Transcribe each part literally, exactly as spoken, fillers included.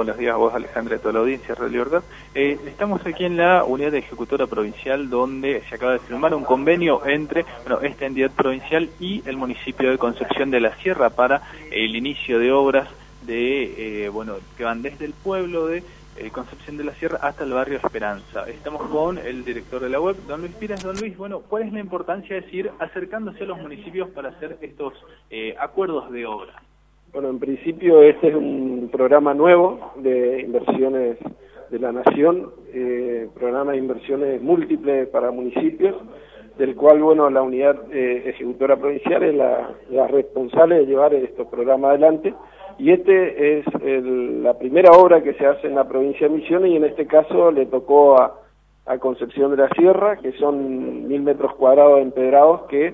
buenos días a vos, Alejandra, y a toda la audiencia de Radio Libertad. Eh, estamos aquí en la unidad ejecutora provincial donde se acaba de firmar un convenio entre bueno, esta entidad provincial y el municipio de Concepción de la Sierra para el inicio de obras de eh, bueno que van desde el pueblo de eh, Concepción de la Sierra hasta el barrio Esperanza. Estamos con el director de la web, don Luis Pires. Don Luis, bueno, ¿cuál es la importancia de ir acercándose a los municipios para hacer estos eh, acuerdos de obra? Bueno, en principio este es un programa nuevo de inversiones de la Nación, eh, programa de inversiones múltiples para municipios, del cual, bueno, la unidad eh, ejecutora provincial es la, la responsable de llevar estos programas adelante, y este es el, la primera obra que se hace en la provincia de Misiones, y en este caso le tocó a, a Concepción de la Sierra, que son mil metros cuadrados empedrados que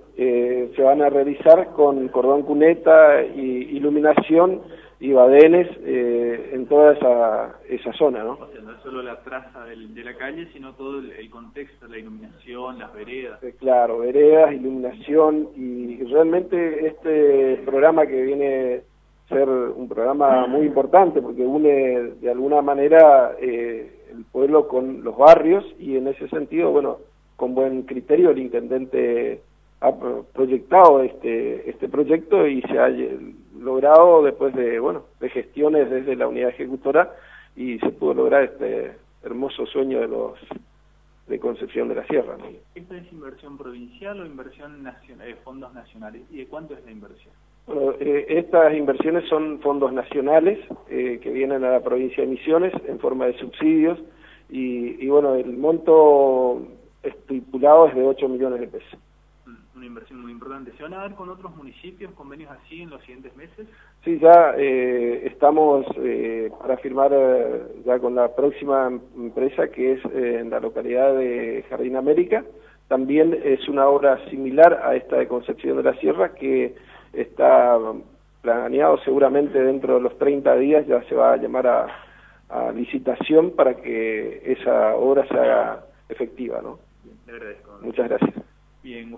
Eh, se van a realizar con cordón cuneta y iluminación y badenes eh, en toda esa, esa zona, ¿no? O sea, no es solo la traza del, de la calle, sino todo el, el contexto, la iluminación, las veredas. Eh, claro, veredas, iluminación, y realmente este programa que viene a ser un programa muy importante porque une de alguna manera eh, el pueblo con los barrios, y en ese sentido, bueno, con buen criterio el intendente ha proyectado este este proyecto y se ha logrado después de bueno de gestiones desde la unidad ejecutora, y se pudo lograr este hermoso sueño de los de Concepción de la Sierra, ¿no? ¿Esta es inversión provincial o inversión nacional, eh, fondos nacionales? ¿Y de cuánto es la inversión? Bueno, eh, estas inversiones son fondos nacionales eh, que vienen a la provincia de Misiones en forma de subsidios, y, y bueno, el monto estipulado es de ocho millones de pesos. Una inversión muy importante. ¿Se van a dar con otros municipios convenios así en los siguientes meses? Sí, ya eh, estamos eh, para firmar eh, ya con la próxima empresa, que es eh, en la localidad de Jardín América. También es una obra similar a esta de Concepción de la Sierra, que está planeado seguramente dentro de los treinta días, ya se va a llamar a, a licitación para que esa obra se haga efectiva, ¿no? Le agradezco. Muchas gracias. Bien.